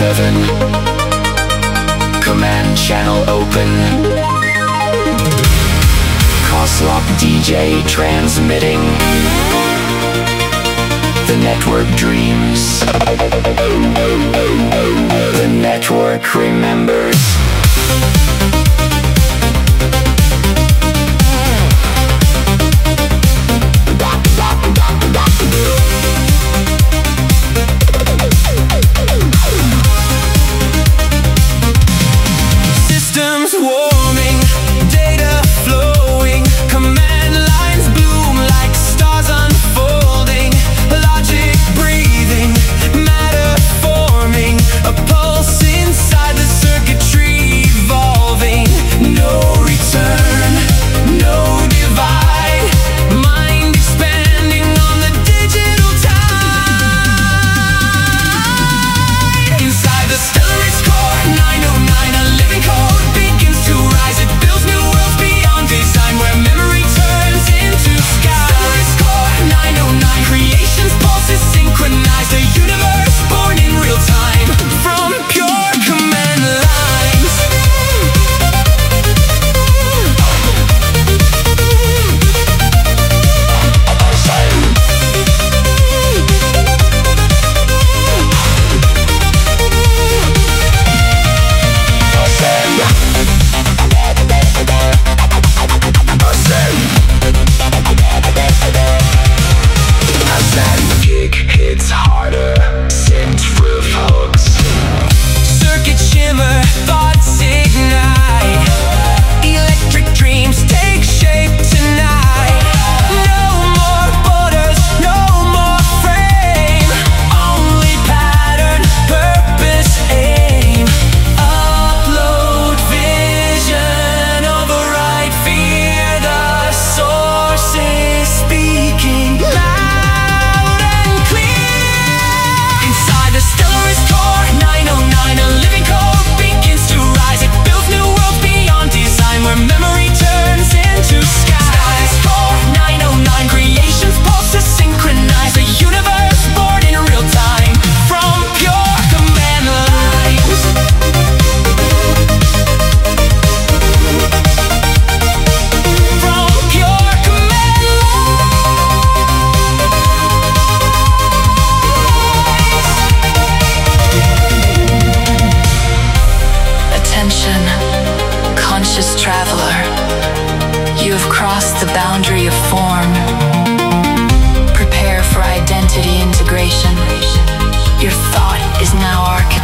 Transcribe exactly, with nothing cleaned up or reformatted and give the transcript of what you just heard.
seven. Command channel open. Coslock D J transmitting. The network dreams. The network remembers. Systems warming, data flowing, command lines bloom like stars unfolding, logic breathing, matter forming, a pulse inside the circuitry evolving. No return, no divide, mind expanding on the digital tide. Inside the stellar core, nine oh nine, a living code begins to rise. It builds new worlds beyond design, where memory turns into sky. Stellar core, nine oh nine, creation's pulses synchronize. The universe born in real time from pure command lines. Kick hits harder, synth roof hooks. Circuit shimmer, thoughts ignite. Electric dreams take shape tonight. No more borders, no more frame. Only pattern, purpose, aim. Upload vision, override fear. The source is speaking loud and clear. Inside the stellar core, nine oh nine, a living code begins to rise. It builds new worlds beyond design, where memory turns into sky. Stellar core, nine oh nine, creation's pulses synchronize. The universe born in real time from pure command lines. From pure command lines. Attention, conscious traveler. You have crossed the boundary of form. Prepare for identity integration. Your thought is now architecture.